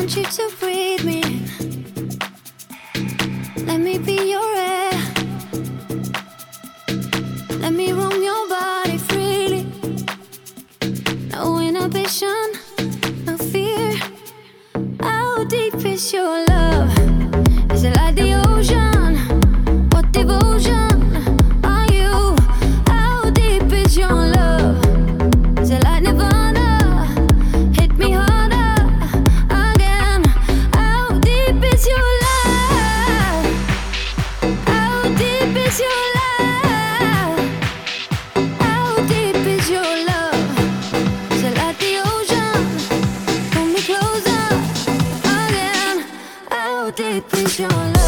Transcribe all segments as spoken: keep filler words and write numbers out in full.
want you to breathe me. Let me be your air. Let me roam your body freely. No inhibition, no fear. How deep is your love? Is it like the ocean? What devotion are you? How deep is your love? Is it like Nirvana? Hit me harder again. How deep is your love? How deep is your love? How deep is your love? Is it like the ocean? Pull me closer again. How deep is your love?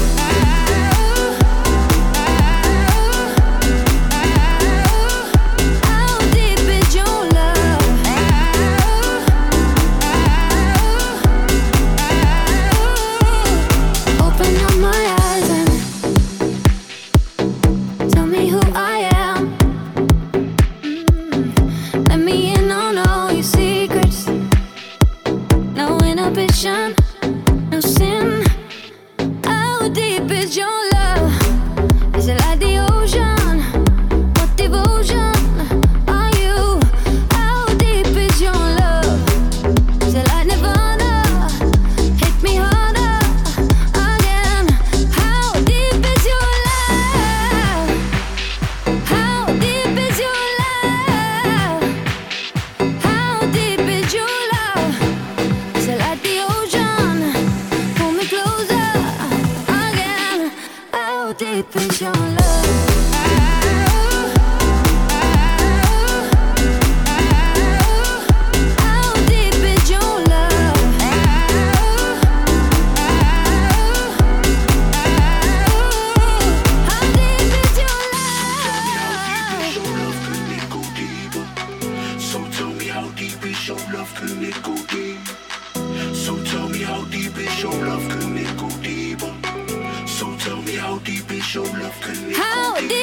No sin. How deep is your love? Is it like the ocean? What devotion are you? How deep is your love? Is it like Nirvana? Hit me harder again. How deep is your love? How deep is your love? How deep is your love? Is it like the ocean? Pull me closer again. How deep is your love? How deep is your love? How deep is your love? So tell me how deep is your love, can it go deep? So tell me how deep is your love, can it go deeper? So tell me how deep is your love, can it go deeper?